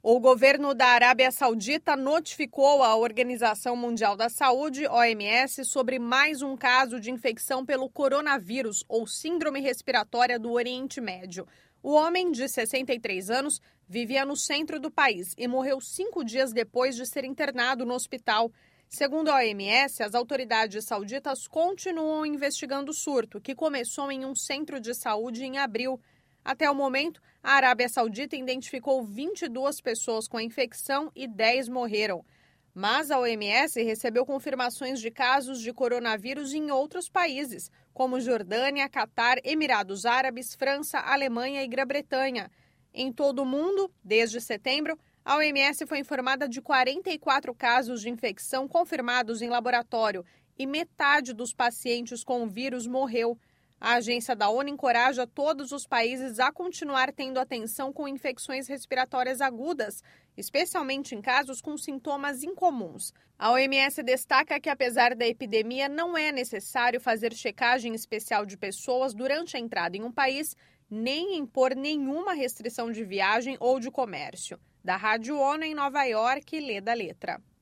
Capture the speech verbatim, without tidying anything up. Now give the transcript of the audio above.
O governo da Arábia Saudita notificou a Organização Mundial da Saúde, O M S, sobre mais um caso de infecção pelo coronavírus, ou síndrome respiratória do Oriente Médio. O homem, de sessenta e três anos, vivia no centro do país e morreu cinco dias depois de ser internado no hospital. Segundo a O M S, as autoridades sauditas continuam investigando o surto, que começou em um centro de saúde em abril. Até o momento, a Arábia Saudita identificou vinte e duas pessoas com a infecção e dez morreram. Mas a O M S recebeu confirmações de casos de coronavírus em outros países, como Jordânia, Catar, Emirados Árabes, França, Alemanha e Grã-Bretanha. Em todo o mundo, desde setembro, a O M S foi informada de quarenta e quatro casos de infecção confirmados em laboratório e metade dos pacientes com o vírus morreu. A agência da ONU encoraja todos os países a continuar tendo atenção com infecções respiratórias agudas, especialmente em casos com sintomas incomuns. A O M S destaca que, apesar da epidemia, não é necessário fazer checagem especial de pessoas durante a entrada em um país, nem impor nenhuma restrição de viagem ou de comércio. Da Rádio ONU em Nova York, Leda Letra.